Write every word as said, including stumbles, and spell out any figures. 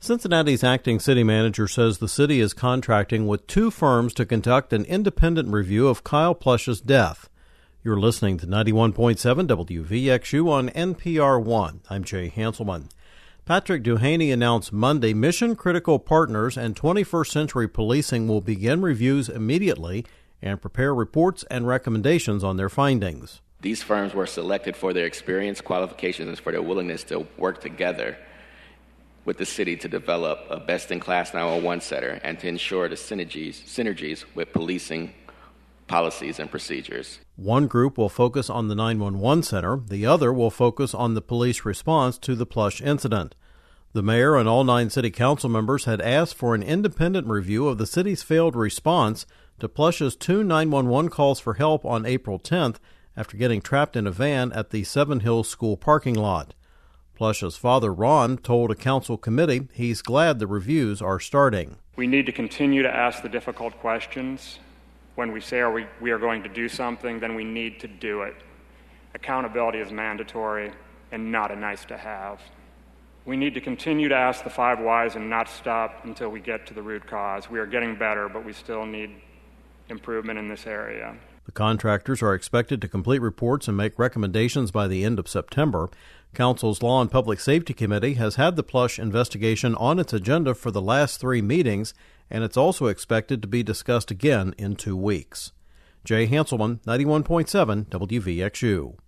Cincinnati's acting city manager says the city is contracting with two firms to conduct an independent review of Kyle Plush's death. You're listening to ninety-one point seven W V X U on N P R one. I'm Jay Hanselman. Patrick Duhaney announced Monday mission-critical partners and twenty-first century policing will begin reviews immediately and prepare reports and recommendations on their findings. These firms were selected for their experience, qualifications, and for their willingness to work together with the city to develop a best-in-class nine one one center and to ensure the synergies, synergies with policing policies and procedures. One group will focus on the nine one one center. The other will focus on the police response to the Plush incident. The mayor and all nine city council members had asked for an independent review of the city's failed response to Plush's two nine one one calls for help on April tenth after getting trapped in a van at the Seven Hills School parking lot. Plush's father, Ron, told a council committee he's glad the reviews are starting. We need to continue to ask the difficult questions. When we say are we, we are going to do something, then we need to do it. Accountability is mandatory and not a nice to have. We need to continue to ask the five whys and not stop until we get to the root cause. We are getting better, but we still need improvement in this area. The contractors are expected to complete reports and make recommendations by the end of September. Council's Law and Public Safety Committee has had the Plush investigation on its agenda for the last three meetings, and it's also expected to be discussed again in two weeks. Jay Hanselman, ninety-one point seven W V X U.